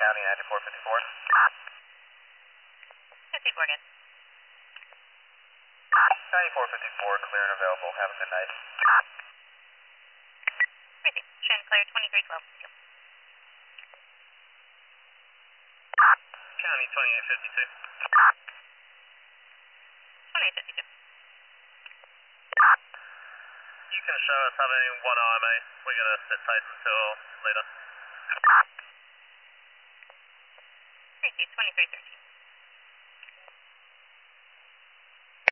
County, 9454. 54 again. 9454, clear and available. Have a good night. Receive. Shen, clear 2312. County, 2852. 2852. You can show us having one RMA. We're going to sit tight until later. Receive. 2313.